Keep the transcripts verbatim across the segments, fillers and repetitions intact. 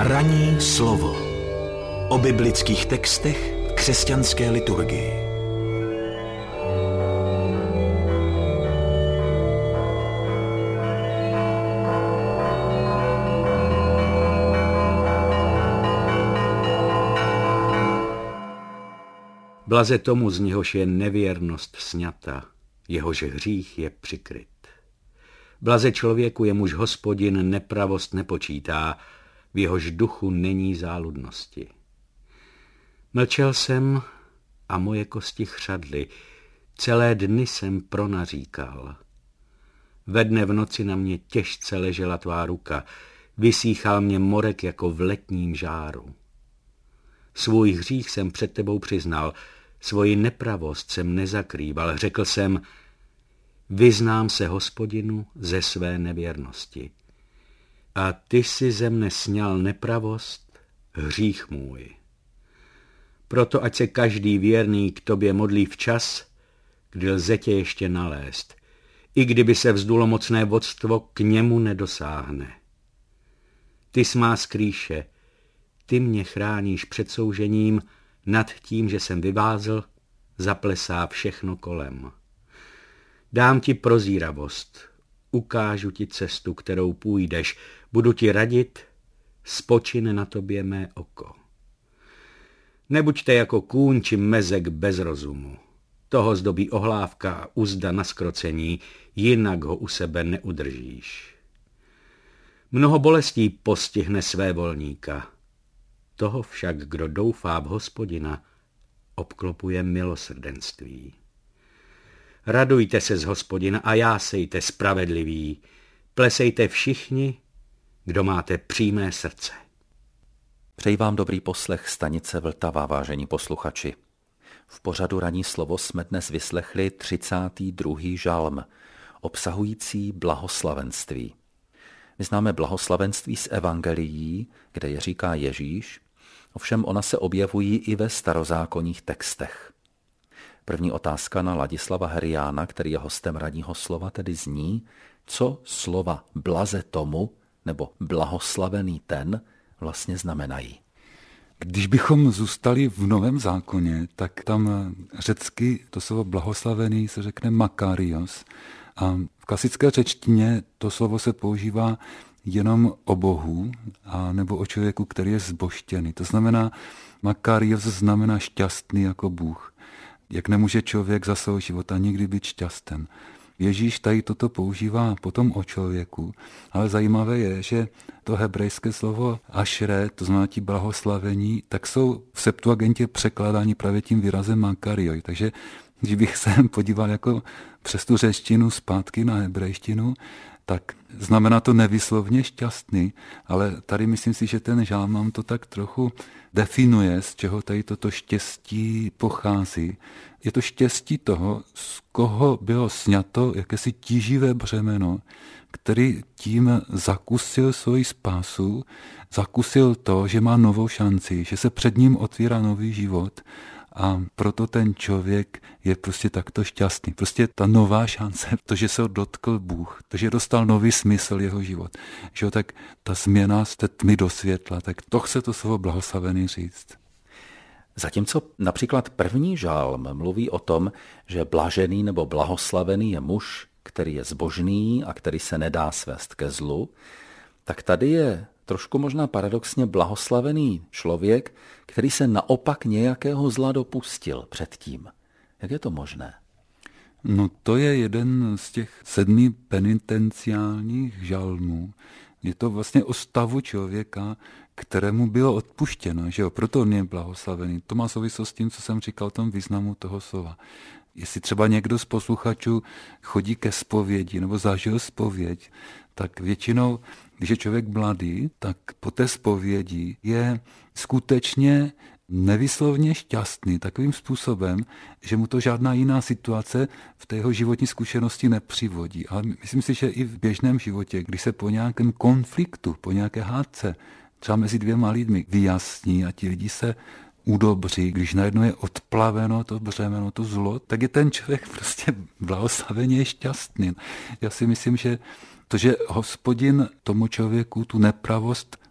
Ranní slovo o biblických textech v křesťanské liturgii. Blaze tomu, z něhož je nevěrnost sňata, jehož hřích je přikryt. Blaze člověku, jemuž Hospodin nepravost nepočítá, v jehož duchu není záludnosti. Mlčel jsem a moje kosti chřadly, celé dny jsem pronaříkal. Ve dne v noci na mě těžce ležela tvá ruka, vysíchal mě morek jako v letním žáru. Svůj hřích jsem před tebou přiznal, svoji nepravost jsem nezakrýval, řekl jsem, vyznám se Hospodinu ze své nevěrnosti. A ty jsi ze mne sňal nepravost, hřích můj. Proto ať se každý věrný k tobě modlí včas, kdy lze tě ještě nalézt, i kdyby se vzdulo mocné vodstvo, k němu nedosáhne. Ty jsi má skrýše, ty mě chráníš před soužením, nad tím, že jsem vyvázl, zaplesá všechno kolem. Dám ti prozíravost, ukážu ti cestu, kterou půjdeš, budu ti radit, spočine na tobě mé oko. Nebuďte jako kůň či mezek bez rozumu. Toho zdobí ohlávka a uzda na zkrocení, jinak ho u sebe neudržíš. Mnoho bolestí postihne své volníka. Toho však, kdo doufá v Hospodina, obklopuje milosrdenství. Radujte se z Hospodina a jásejte spravedliví, plesejte všichni, kdo máte přímé srdce. Přeji vám dobrý poslech stanice Vltava, vážení posluchači. V pořadu Ranní slovo jsme dnes vyslechli třicátý druhý žalm, obsahující blahoslavenství. My známe blahoslavenství z evangelií, kde je říká Ježíš, ovšem ona se objevují i ve starozákonních textech. První otázka na Ladislava Heriána, který je hostem Ranního slova, tedy zní, co slova blaze tomu nebo blahoslavený ten vlastně znamenají. Když bychom zůstali v Novém zákoně, tak tam řecky to slovo blahoslavený se řekne makarios. A v klasické řečtině to slovo se používá jenom o Bohu a nebo o člověku, který je zbožtěný. To znamená, makarios znamená šťastný jako Bůh. Jak nemůže člověk za svého života nikdy být šťasten. Ježíš tady toto používá potom o člověku, ale zajímavé je, že to hebrejské slovo ašre, to znamená ti blahoslavení, tak jsou v Septuagintě překládáni právě tím výrazem makarioi. Takže když bych se podíval jako přes tu řečtinu zpátky na hebrejštinu, tak znamená to nevyslovně šťastný, ale tady myslím si, že ten žálm nám to tak trochu definuje, z čeho tady toto štěstí pochází. Je to štěstí toho, z koho bylo sňato jakési tíživé břemeno, který tím zakusil svoji spásu, zakusil to, že má novou šanci, že se před ním otvírá nový život. A proto ten člověk je prostě takto šťastný. Prostě ta nová šance, to, že se ho dotkl Bůh, to, že dostal nový smysl jeho život. Že tak ta změna z té tmy do světla, tak to chce to slovo blahoslavený říct. Zatímco například první žálm mluví o tom, že blažený nebo blahoslavený je muž, který je zbožný a který se nedá svést ke zlu, tak tady je trošku možná paradoxně blahoslavený člověk, který se naopak nějakého zla dopustil předtím. Jak je to možné? No to je jeden z těch sedmi penitenciálních žalmů. Je to vlastně o stavu člověka, kterému bylo odpuštěno, že jo? Proto on je blahoslavený. To má souvislost s tím, co jsem říkal o tom významu toho slova. Jestli třeba někdo z posluchačů chodí ke zpovědi nebo zažil zpověď, tak většinou, když je člověk mladý, tak po té zpovědi je skutečně nevyslovně šťastný takovým způsobem, že mu to žádná jiná situace v té jeho životní zkušenosti nepřivodí. Ale myslím si, že i v běžném životě, když se po nějakém konfliktu, po nějaké hádce, třeba mezi dvěma lidmi vyjasní a ti lidi se udobří, když najednou je odplaveno to břemeno, to zlo, tak je ten člověk prostě blahoslaveně šťastný. Já si myslím, že to, že Hospodin tomu člověku tu nepravost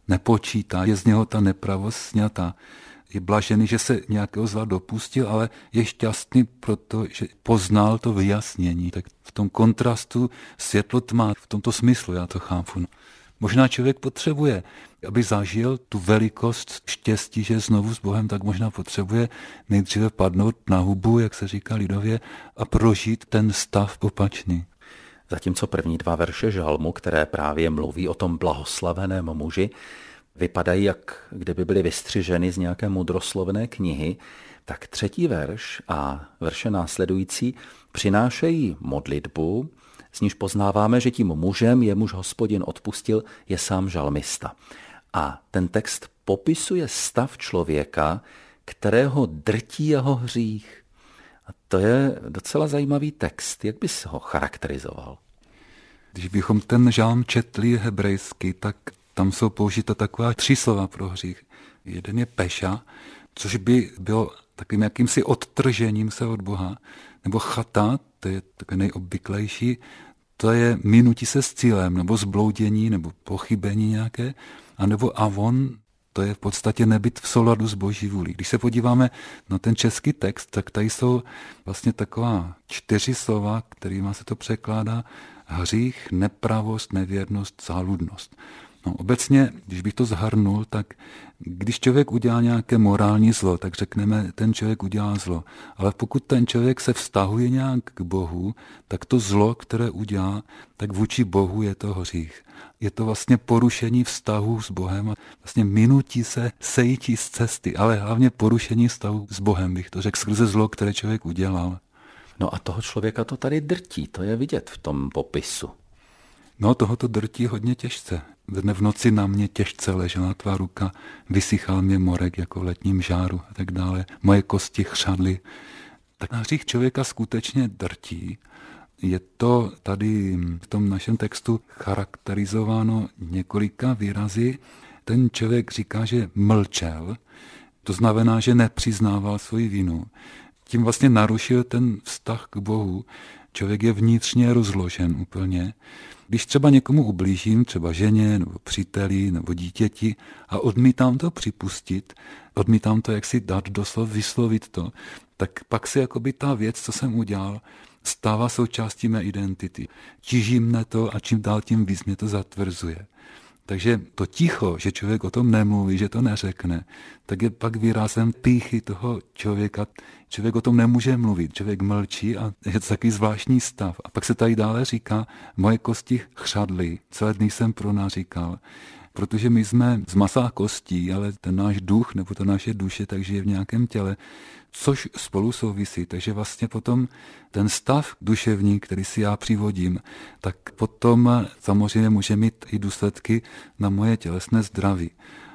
nepočítá, je z něho ta nepravost sňata. Je blažený, že se nějakého zla dopustil, ale je šťastný, protože poznal to vyjasnění. Tak v tom kontrastu světlo tma, v tomto smyslu já to chápu. No. Možná člověk potřebuje, aby zažil tu velikost štěstí, že je znovu s Bohem, tak možná potřebuje nejdříve padnout na hubu, jak se říká lidově, a prožít ten stav opačný. Zatímco první dva verše žalmu, které právě mluví o tom blahoslaveném muži, vypadají, jak kdyby byly vystřiženy z nějaké mudroslovné knihy, tak třetí verš a verše následující přinášejí modlitbu, z níž poznáváme, že tím mužem, jemuž Hospodin odpustil, je sám žalmista. A ten text popisuje stav člověka, kterého drtí jeho hřích. A to je docela zajímavý text. Jak bys ho charakterizoval? Když bychom ten žalm četli hebrejsky, tak tam jsou použita taková tři slova pro hřích. Jeden je peša, což by bylo takovým jakýmsi odtržením se od Boha, nebo chata, to je takové nejobvyklejší, to je minutí se s cílem, nebo zbloudění, nebo pochybení nějaké, anebo avon, to je v podstatě nebyt v souladu s Boží vůlí. Když se podíváme na ten český text, tak tady jsou vlastně taková čtyři slova, kterýma se to překládá: hřích, nepravost, nevěrnost, záludnost. No, obecně, když bych to zhrnul, tak když člověk udělá nějaké morální zlo, tak řekneme, ten člověk udělá zlo. Ale pokud ten člověk se vztahuje nějak k Bohu, tak to zlo, které udělá, tak vůči Bohu je to hřích. Je to vlastně porušení vztahu s Bohem a vlastně minutí se sejítí z cesty, ale hlavně porušení vztahu s Bohem, bych to řekl, skrze zlo, které člověk udělal. No a toho člověka to tady drtí, to je vidět v tom popisu. No, tohoto drtí hodně těžce. Dne v noci na mě těžce ležela tvá ruka, vysychal mě morek jako v letním žáru a tak dále. Moje kosti chřadly. Tak hřích člověka skutečně drtí. Je to tady v tom našem textu charakterizováno několika výrazy. Ten člověk říká, že mlčel, to znamená, že nepřiznával svoji vinu. Tím vlastně narušil ten vztah k Bohu. Člověk je vnitřně rozložen úplně. Když třeba někomu ublížím, třeba ženě, nebo příteli, nebo dítěti a odmítám to připustit, odmítám to jaksi dát doslov, vyslovit to, tak pak si jakoby ta věc, co jsem udělal, stává součástí mé identity. Tíží mne to a čím dál tím víc mě to zatvrzuje. Takže to ticho, že člověk o tom nemluví, že to neřekne, tak je pak výrazem pýchy toho člověka. Člověk o tom nemůže mluvit, člověk mlčí a je to takový zvláštní stav. A pak se tady dále říká, moje kosti chřadly, celé dny jsem pronaříkal, protože my jsme z masa a kostí, ale ten náš duch nebo to naše duše tak žije v nějakém těle, což spolu souvisí. Takže vlastně potom ten stav duševní, který si já přivodím, tak potom samozřejmě může mít i důsledky na moje tělesné zdraví.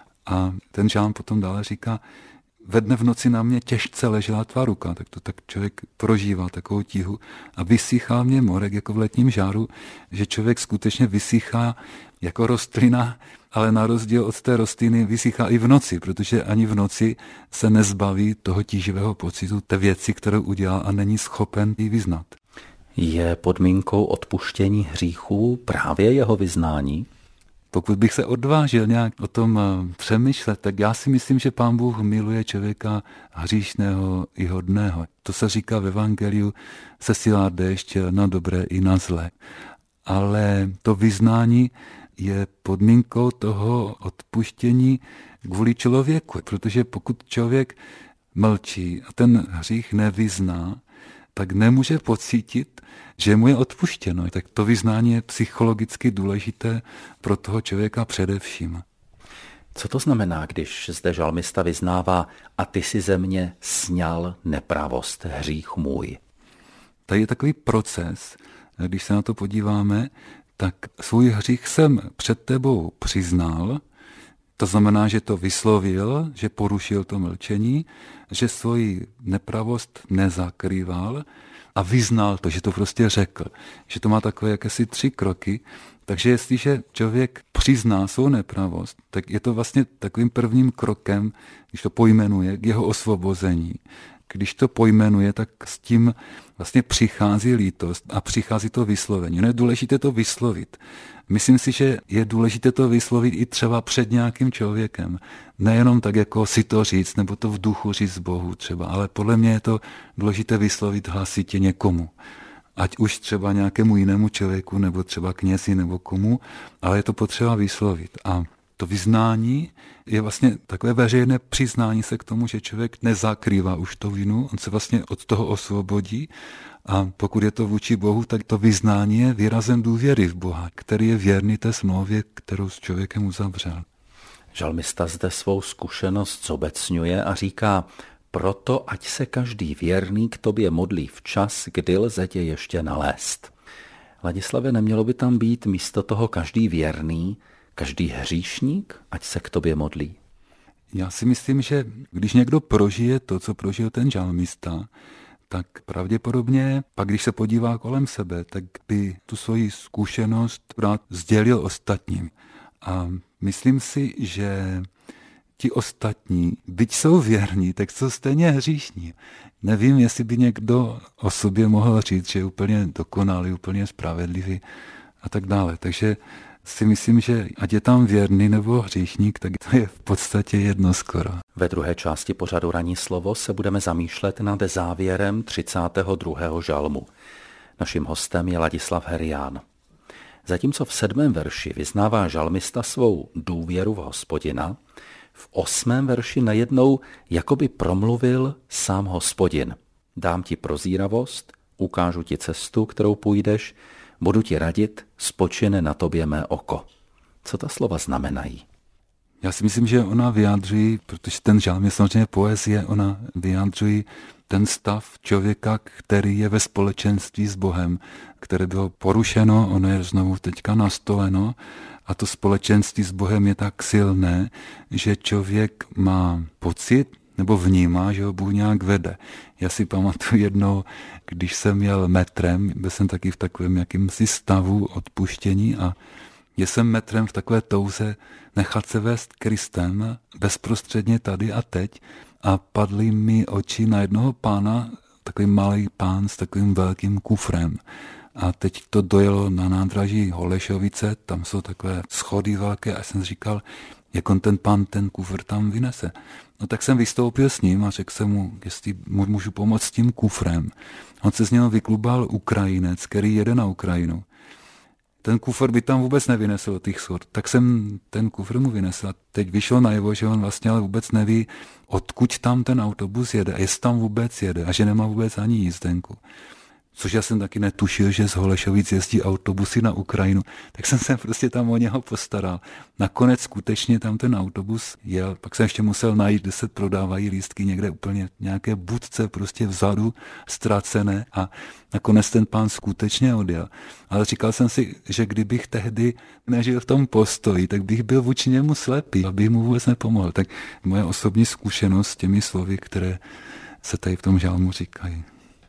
A ten žálm potom dále říká, ve dne v noci na mě těžce ležela tvá ruka, tak to tak člověk prožívá takovou tíhu a vysychá mě morek jako v letním žáru, že člověk skutečně vysychá jako rostlina, ale na rozdíl od té rostliny vysychá i v noci, protože ani v noci se nezbaví toho tíživého pocitu té věci, kterou udělal a není schopen ji vyznat. Je podmínkou odpuštění hříchů právě jeho vyznání? Pokud bych se odvážil nějak o tom přemýšlet, tak já si myslím, že Pán Bůh miluje člověka hříšného i hodného. To se říká v evangeliu, sesílá déšť na dobré i na zlé. Ale to vyznání je podmínkou toho odpuštění kvůli člověku, protože pokud člověk mlčí a ten hřích nevyzná, tak nemůže pocítit, že mu je odpuštěno. Tak to vyznání je psychologicky důležité pro toho člověka především. Co to znamená, když zde žalmista vyznává a ty si ze mě sňal nepravost, hřích můj? Tady je takový proces, když se na to podíváme, tak svůj hřích jsem před tebou přiznal, to znamená, že to vyslovil, že porušil to mlčení, že svoji nepravost nezakrýval a vyznal to, že to prostě řekl. Že to má takové jakési tři kroky. Takže jestliže člověk přizná svou nepravost, tak je to vlastně takovým prvním krokem, když to pojmenuje, k jeho osvobození. když to pojmenuje, tak s tím vlastně přichází lítost a přichází to vyslovení. No je důležité to vyslovit. Myslím si, že je důležité to vyslovit i třeba před nějakým člověkem. Nejenom tak, jako si to říct, nebo to v duchu říct Bohu třeba, ale podle mě je to důležité vyslovit hlasitě někomu. Ať už třeba nějakému jinému člověku, nebo třeba knězi, nebo komu, ale je to potřeba vyslovit. A to vyznání je vlastně takové veřejné přiznání se k tomu, že člověk nezakrývá už to vinu, on se vlastně od toho osvobodí a pokud je to vůči Bohu, tak to vyznání je výrazem důvěry v Boha, který je věrný té smlouvě, kterou s člověkem uzavřel. Žalmista zde svou zkušenost zobecňuje a říká: proto ať se každý věrný k tobě modlí včas, kdy lze tě ještě nalézt. Ladislave, nemělo by tam být místo toho každý věrný, každý hříšník, ať se k tobě modlí? Já si myslím, že když někdo prožije to, co prožil ten žalmista, tak pravděpodobně pak, když se podívá kolem sebe, tak by tu svoji zkušenost rád sdělil ostatním. A myslím si, že ti ostatní, byť jsou věrní, tak jsou stejně hříšní. Nevím, jestli by někdo o sobě mohl říct, že je úplně dokonalý, úplně spravedlivý a tak dále. Takže si myslím, že ať je tam věrný nebo hříšník, tak to je v podstatě jedno skoro. Ve druhé části pořadu Ranní slovo se budeme zamýšlet nad závěrem třicátého druhého žalmu. Naším hostem je Ladislav Herián. Zatímco v sedmém verši vyznává žalmista svou důvěru v Hospodina, v osmém verši najednou jakoby promluvil sám Hospodin. Dám ti prozíravost, ukážu ti cestu, kterou půjdeš, budu ti radit, spočine na tobě mé oko. Co ta slova znamenají? Já si myslím, že ona vyjádřují, protože ten žálm je samozřejmě poezie, ona vyjádřují ten stav člověka, který je ve společenství s Bohem, které bylo porušeno, ono je znovu teďka nastoleno a to společenství s Bohem je tak silné, že člověk má pocit, nebo vnímá, že ho Bůh nějak vede. Já si pamatuju jednou, když jsem jel metrem, byl jsem taky v takovém jakýmsi stavu odpuštění a jel jsem metrem v takové touze nechat se vést Kristem bezprostředně tady a teď a padly mi oči na jednoho pána, takový malý pán s takovým velkým kufrem. A teď to dojelo na nádraží Holešovice, tam jsou takové schody velké a jsem říkal, jak on ten pán ten kufr tam vynese. No tak jsem vystoupil s ním a řekl jsem mu, jestli mu můžu pomoct s tím kufrem. On se z něho vyklubal Ukrajinec, který jede na Ukrajinu. Ten kufr by tam vůbec nevynesl těch schod. Tak jsem ten kufr mu vynesl a teď vyšlo najevo, že on vlastně ale vůbec neví, odkud tam ten autobus jede a jestli tam vůbec jede a že nemá vůbec ani jízdenku. Což já jsem taky netušil, že z Holešovic jezdí autobusy na Ukrajinu, tak jsem se prostě tam o něho postaral. Nakonec skutečně tam ten autobus jel, pak jsem ještě musel najít, kde se prodávají lístky někde úplně nějaké budce prostě vzadu, ztracené a nakonec ten pán skutečně odjel. Ale říkal jsem si, že kdybych tehdy nežil v tom postoji, tak bych byl vůči němu slepý, abych mu vůbec nepomohl. Tak moje osobní zkušenost s těmi slovy, které se tady v tom žalmu říkají.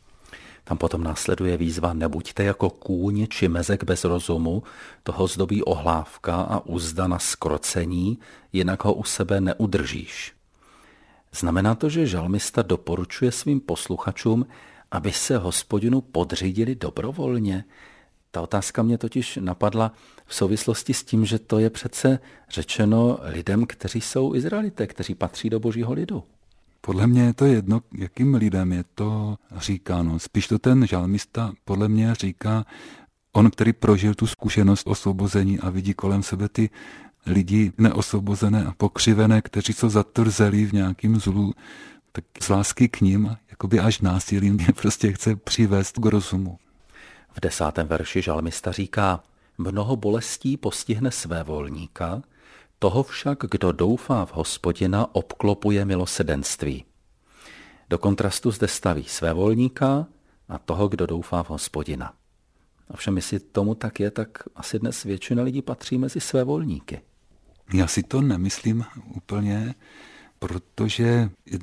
Tam potom následuje výzva: nebuďte jako kůň či mezek bez rozumu, toho zdobí ohlávka a uzda na skrocení, jinak ho u sebe neudržíš. Znamená to, že žalmista doporučuje svým posluchačům, aby se Hospodinu podřídili dobrovolně? Ta otázka mě totiž napadla v souvislosti s tím, že to je přece řečeno lidem, kteří jsou Izraelité, kteří patří do Božího lidu. Podle mě je to jedno, jakým lidem je to říkáno. Spíš to ten žalmista podle mě říká, on, který prožil tu zkušenost osvobození a vidí kolem sebe ty lidi neosvobozené a pokřivené, kteří jsou zatrzelí v nějakým zlu, tak z lásky k ním, jakoby až násilím, je prostě chce přivést k rozumu. V desátém verši žalmista říká: mnoho bolestí postihne svévolníka, toho však, kdo doufá v Hospodina, obklopuje milosedenství. Do kontrastu zde staví svévolníka a toho, kdo doufá v Hospodina. Ovšem, jestli tomu tak je, tak asi dnes většina lidí patří mezi svévolníky. Já si to nemyslím úplně, protože jednak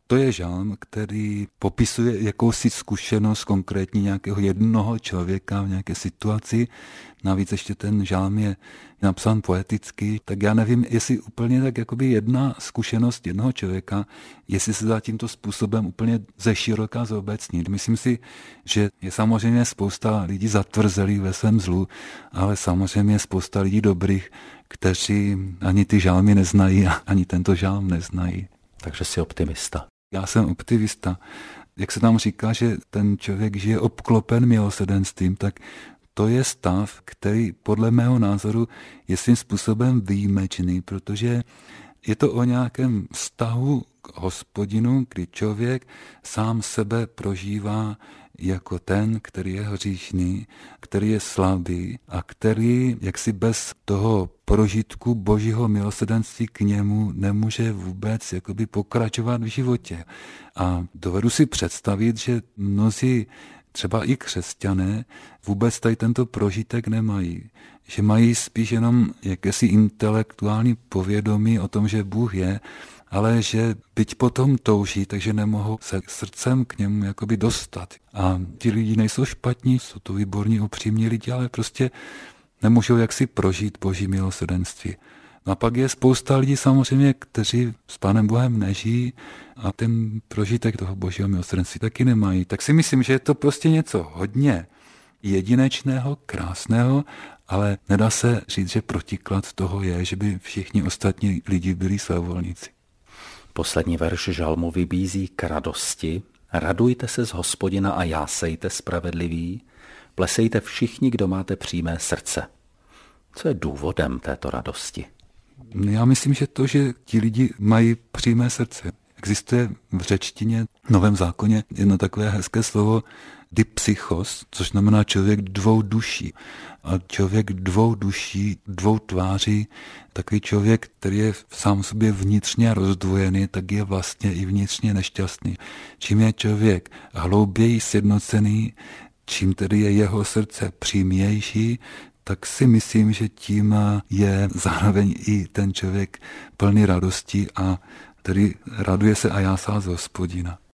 To je žálm, který popisuje jakousi zkušenost konkrétní nějakého jednoho člověka v nějaké situaci. Navíc ještě ten žálm je napsán poeticky, tak já nevím, jestli úplně tak jakoby jedna zkušenost jednoho člověka, jestli se dá tímto způsobem úplně ze široka zobecnit. Myslím si, že je samozřejmě spousta lidí zatvrzelých ve svém zlu, ale samozřejmě spousta lidí dobrých, kteří ani ty žálmy neznají a ani tento žálm neznají. Takže jsi optimista. Já jsem optimista. Jak se tam říká, že ten člověk žije obklopen milosrdenstvím, tak to je stav, který podle mého názoru je svým způsobem výjimečný, protože je to o nějakém vztahu k Hospodinu, kdy člověk sám sebe prožívá jako ten, který je hříšný, který je slabý a který jaksi bez toho prožitku božího milosrdenství k němu nemůže vůbec jakoby pokračovat v životě. A dovedu si představit, že mnozí třeba i křesťané vůbec tady tento prožitek nemají. Že mají spíš jenom jakési intelektuální povědomí o tom, že Bůh je, ale že byť potom touží, takže nemohou se srdcem k němu jakoby dostat. A ti lidi nejsou špatní, jsou to výborní, upřímní lidi, ale prostě nemůžou jaksi prožít boží milosrdenství. No a pak je spousta lidí samozřejmě, kteří s Pánem Bohem nežijí a ten prožitek toho božího milosrdenství taky nemají. Tak si myslím, že je to prostě něco hodně jedinečného, krásného, ale nedá se říct, že protiklad toho je, že by všichni ostatní lidi byli svévolníci. Poslední verš žalmu vybízí k radosti. Radujte se z Hospodina a jásejte spravedliví, plesejte všichni, kdo máte přímé srdce. Co je důvodem této radosti? Já myslím, že to, že ti lidi mají přímé srdce. Existuje v řečtině, v Novém zákoně, jedno takové hezké slovo dipsychos, což znamená člověk dvou duší. A člověk dvou duší, dvou tváří, takový člověk, který je sám sobě vnitřně rozdvojený, tak je vlastně i vnitřně nešťastný. Čím je člověk hlouběji sjednocený, čím tedy je jeho srdce přímější, tak si myslím, že tím je zároveň i ten člověk plný radosti a tedy raduje se a jásá z Hospodina.